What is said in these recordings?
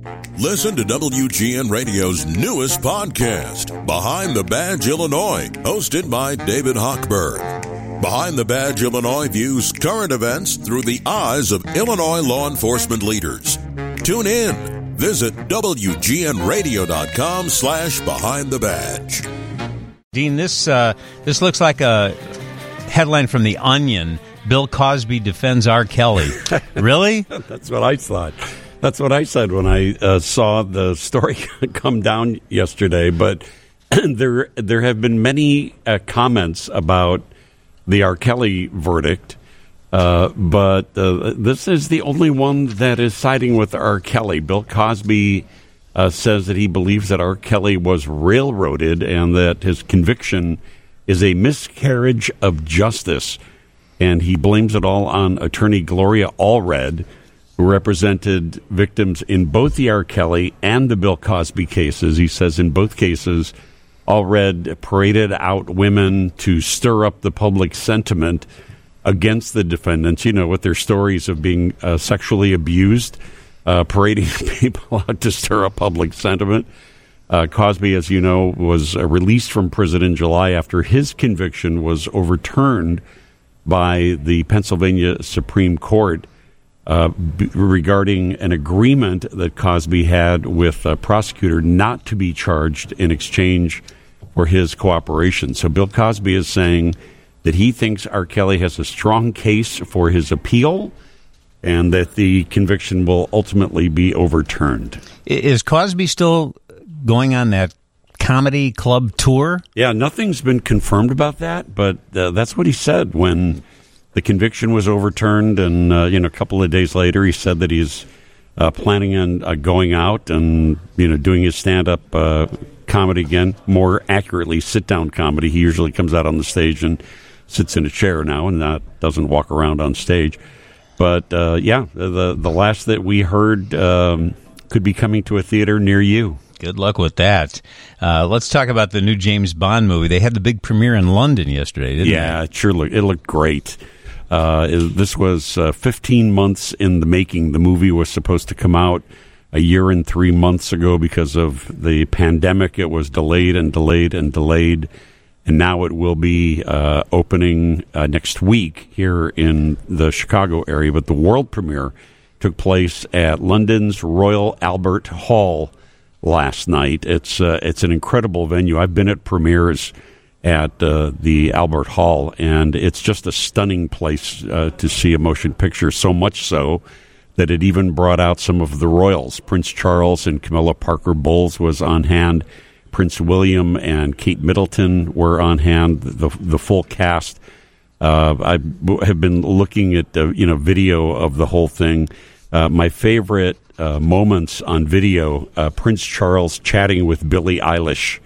Listen to WGN Radio's newest podcast, Behind the Badge Illinois, hosted by David Hochberg. Behind the Badge Illinois views current events through the eyes of Illinois law enforcement leaders. Tune in. Visit WGNradio.com/Behind the Badge. Dean, this looks like a headline from The Onion. Bill Cosby defends R. Kelly. Really? That's what I thought. That's what I said when I saw the story come down yesterday. But there have been many comments about the R. Kelly verdict. But this is the only one that is siding with R. Kelly. Bill Cosby says that he believes that R. Kelly was railroaded and that his conviction is a miscarriage of justice. And he blames it all on attorney Gloria Allred, who represented victims in both the R. Kelly and the Bill Cosby cases. He says in both cases, Allred paraded out women to stir up the public sentiment against the defendants, with their stories of being sexually abused, parading people out to stir up public sentiment. Cosby, as you know, was released from prison in July after his conviction was overturned by the Pennsylvania Supreme Court regarding an agreement that Cosby had with a prosecutor not to be charged in exchange for his cooperation. So Bill Cosby is saying that he thinks R. Kelly has a strong case for his appeal and that the conviction will ultimately be overturned. Is Cosby still going on that comedy club tour? Yeah, nothing's been confirmed about that, but that's what he said when the conviction was overturned. And, a couple of days later, he said that he's planning on going out and, doing his stand-up comedy again, more accurately, sit-down comedy. He usually comes out on the stage and sits in a chair now and doesn't walk around on stage. But, the last that we heard could be coming to a theater near you. Good luck with that. Let's talk about the new James Bond movie. They had the big premiere in London yesterday, didn't they? Yeah, it sure looked. It looked great. This was 15 months in the making. The movie was supposed to come out a year and 3 months ago because of the pandemic. It was delayed and delayed and delayed, and now it will be opening next week here in the Chicago area. But the world premiere took place at London's Royal Albert Hall last night. It's an incredible venue. I've been at premieres at the Albert Hall, and it's just a stunning place to see a motion picture, so much so that it even brought out some of the royals. Prince Charles and Camilla Parker Bowles was on hand. Prince William and Kate Middleton were on hand, the full cast. I have been looking at video of the whole thing. My favorite moments on video, Prince Charles chatting with Billie Eilish.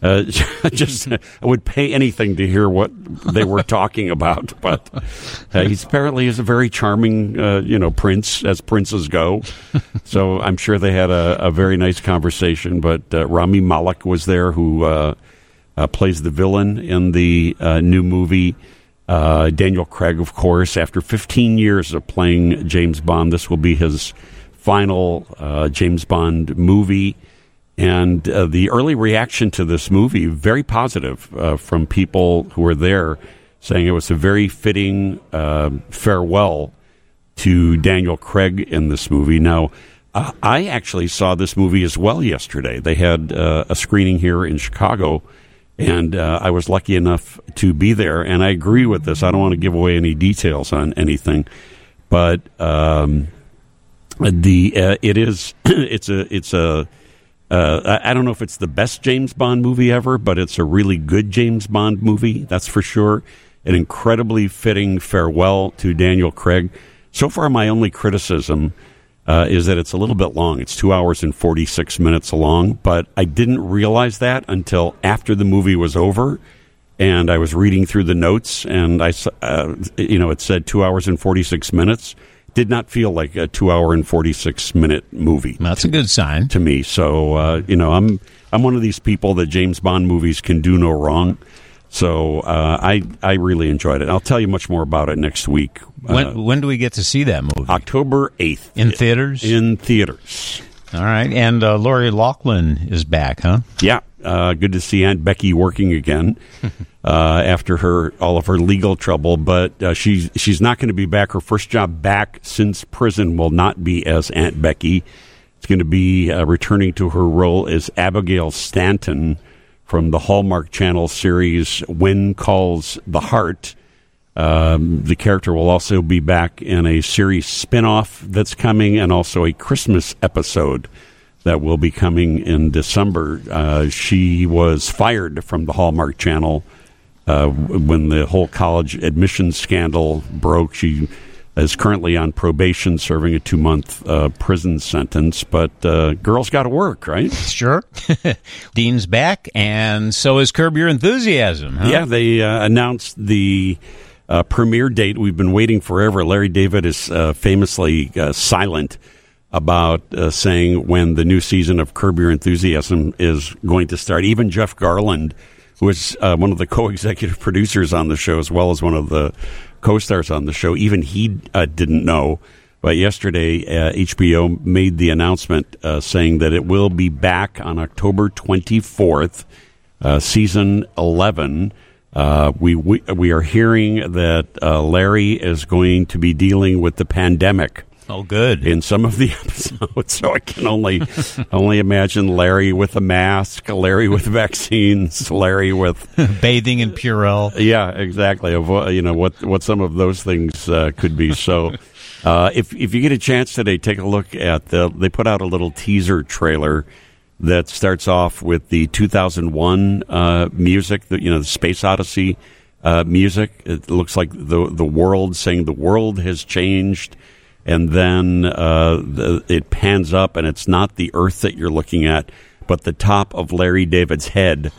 I would pay anything to hear what they were talking about. But he apparently is a very charming, prince, as princes go. So I'm sure they had a very nice conversation. But Rami Malek was there, who plays the villain in the new movie. Daniel Craig, of course, after 15 years of playing James Bond, this will be his final James Bond movie. And the early reaction to this movie, very positive from people who were there, saying it was a very fitting farewell to Daniel Craig in this movie. Now, I actually saw this movie as well yesterday. They had a screening here in Chicago, and I was lucky enough to be there. And I agree with this. I don't want to give away any details on anything, but I don't know if it's the best James Bond movie ever, but it's a really good James Bond movie, that's for sure. An incredibly fitting farewell to Daniel Craig. So far, my only criticism is that it's a little bit long. It's 2 hours and 46 minutes long, but I didn't realize that until after the movie was over, and I was reading through the notes, and it said 2 hours and 46 minutes. Did not feel like a 2 hour and 46 minute movie. That's a good sign to me. So I'm one of these people that James Bond movies can do no wrong. So I really enjoyed it. I'll tell you much more about it next week. When do we get to see that movie? October 8th. In theaters? In theaters. All right. And Lori Loughlin is back, huh? Yeah. Good to see Aunt Becky working again after all of her legal trouble. But she's not going to be back. Her first job back since prison will not be as Aunt Becky. It's going to be returning to her role as Abigail Stanton from the Hallmark Channel series When Calls the Heart. The character will also be back in a series spinoff that's coming, and also a Christmas episode that will be coming in December. She was fired from the Hallmark Channel when the whole college admissions scandal broke. She is currently on probation, serving a 2-month prison sentence. But girls got to work, right? Sure. Dean's back, and so is Curb Your Enthusiasm. Huh? Yeah, they announced the premiere date. We've been waiting forever. Larry David is famously silent about saying when the new season of Curb Your Enthusiasm is going to start. Even Jeff Garland, who is one of the co-executive producers on the show, as well as one of the co-stars on the show, even he didn't know. But yesterday, HBO made the announcement saying that it will be back on October 24th, season 11. We are hearing that Larry is going to be dealing with the pandemic. Oh, good. In some of the episodes, so I can only imagine Larry with a mask, Larry with vaccines, Larry with bathing in Purell. Yeah, exactly. Of what some of those things could be. So, if you get a chance today, take a look at they put out a little teaser trailer that starts off with the 2001 music, the Space Odyssey music. It looks like the world saying the world has changed. And then it pans up, and it's not the Earth that you're looking at, but the top of Larry David's head,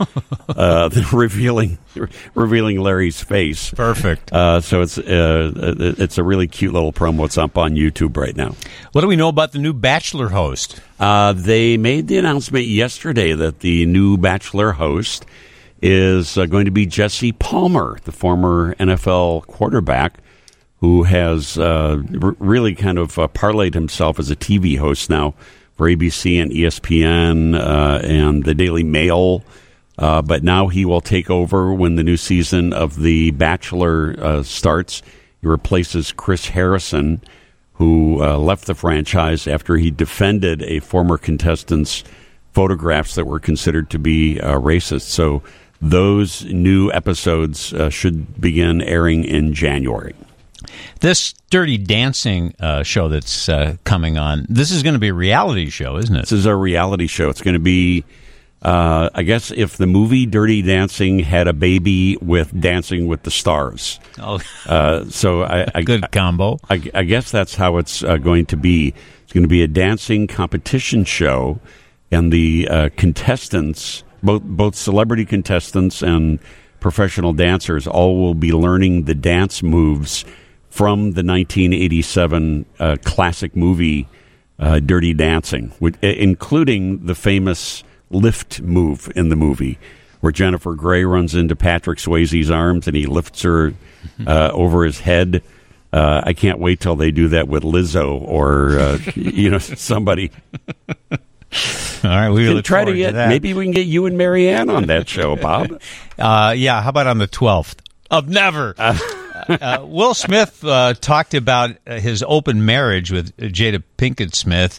revealing Larry's face. Perfect. So it's a really cute little promo. It's up on YouTube right now. What do we know about the new Bachelor host? They made the announcement yesterday that the new Bachelor host is going to be Jesse Palmer, the former NFL quarterback, who has really kind of parlayed himself as a TV host now for ABC and ESPN and the Daily Mail. But now he will take over when the new season of The Bachelor starts. He replaces Chris Harrison, who left the franchise after he defended a former contestant's photographs that were considered to be racist. So those new episodes should begin airing in January. This Dirty Dancing show that's coming on, this is going to be a reality show, isn't it? This is a reality show. It's going to be, I guess, if the movie Dirty Dancing had a baby with Dancing with the Stars. Oh, so I good combo. I guess that's how it's going to be. It's going to be a dancing competition show, and the contestants, both celebrity contestants and professional dancers, all will be learning the dance moves from the 1987 classic movie Dirty Dancing, including the famous lift move in the movie, where Jennifer Grey runs into Patrick Swayze's arms and he lifts her over his head. I can't wait till they do that with Lizzo or somebody. All right, we will try to get that. Maybe we can get you and Marianne on that show, Bob. Yeah, how about on the 12th of never? Will Smith talked about his open marriage with Jada Pinkett Smith.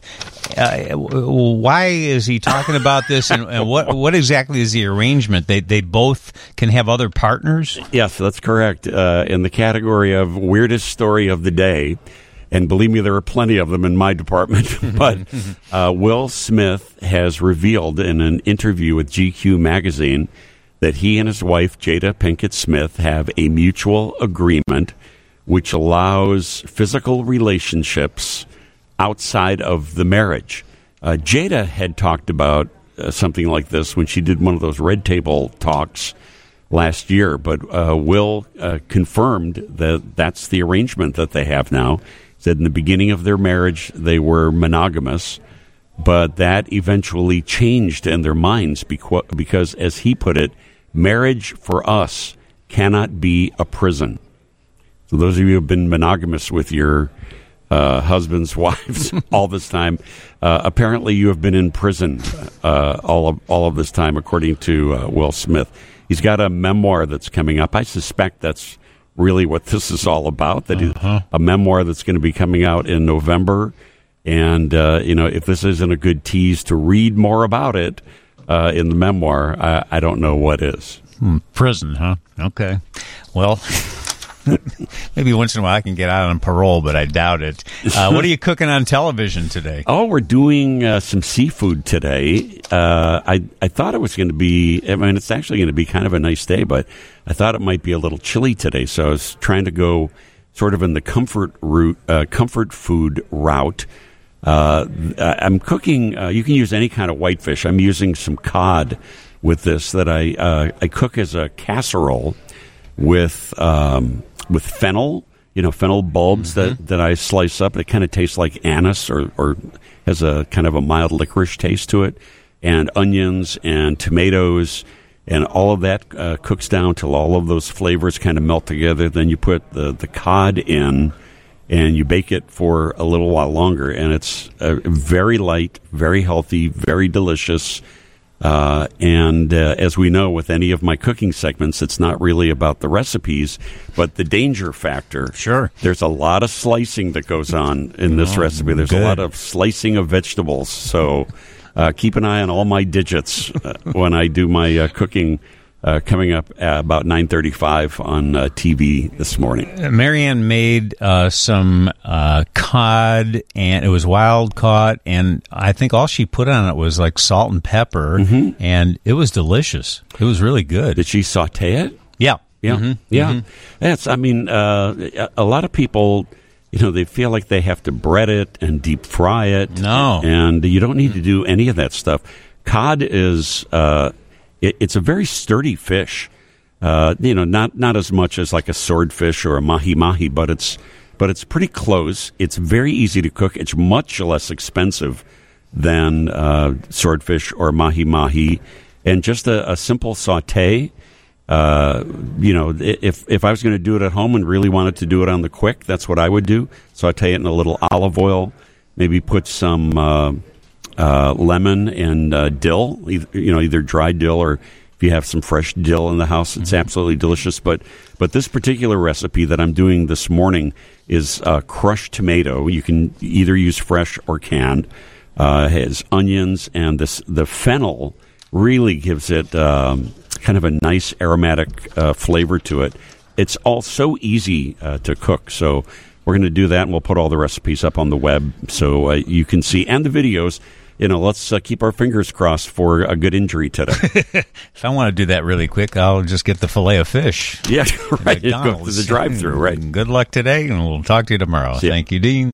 Why is he talking about this, and what exactly is the arrangement? They both can have other partners? Yes, that's correct. In the category of weirdest story of the day, and believe me, there are plenty of them in my department, but Will Smith has revealed in an interview with GQ magazine that he and his wife, Jada Pinkett Smith, have a mutual agreement which allows physical relationships outside of the marriage. Jada had talked about something like this when she did one of those Red Table talks last year, but Will confirmed that that's the arrangement that they have now. He said in the beginning of their marriage they were monogamous, but that eventually changed in their minds because, as he put it, marriage for us cannot be a prison. So those of you who have been monogamous with your husbands, wives, all this time. Apparently, you have been in prison all of this time, according to Will Smith. He's got a memoir that's coming up. I suspect that's really what this is all about. That a memoir that's going to be coming out in November. And if this isn't a good tease to read more about it in the memoir, I don't know what is. Prison, huh? Okay. Well, maybe once in a while I can get out on parole, but I doubt it. What are you cooking on television today? Oh, we're doing some seafood today. I thought it was going to be, it's actually going to be kind of a nice day, but I thought it might be a little chilly today, so I was trying to go sort of in the comfort food route. I'm cooking, you can use any kind of whitefish. I'm using some cod with this that I cook as a casserole with fennel, fennel bulbs that I slice up. It kind of tastes like anise or has a kind of a mild licorice taste to it, and onions and tomatoes, and all of that cooks down till all of those flavors kind of melt together. Then you put the cod in, and you bake it for a little while longer, and it's very light, very healthy, very delicious. And as we know with any of my cooking segments, it's not really about the recipes, but the danger factor. Sure. There's a lot of slicing that goes on in this recipe. There's a lot of slicing of vegetables. So keep an eye on all my digits when I do my cooking coming up at about 9:35 on TV this morning. Marianne made some cod, and it was wild caught, and I think all she put on it was like salt and pepper, and it was delicious. It was really good. Did she saute it? Yeah. Yeah. Yeah. That's, a lot of people, they feel like they have to bread it and deep fry it. No. And you don't need to do any of that stuff. Cod is... It's a very sturdy fish, not as much as like a swordfish or a mahi-mahi, but it's pretty close. It's very easy to cook. It's much less expensive than swordfish or mahi-mahi. And just a simple saute, if I was going to do it at home and really wanted to do it on the quick, that's what I would do. Saute it in a little olive oil, maybe put some... lemon and dill, either dry dill, or if you have some fresh dill in the house, it's absolutely delicious. But this particular recipe that I'm doing this morning is crushed tomato. You can either use fresh or canned. Has onions, and the fennel really gives it kind of a nice aromatic flavor to it. It's all so easy to cook, so we're going to do that, and we'll put all the recipes up on the web so you can see, and the videos. Let's keep our fingers crossed for a good injury today. If I want to do that really quick, I'll just get the fillet of fish. Yeah, right. Go to the drive-thru, right? Good luck today, and we'll talk to you tomorrow. Thank you, Dean.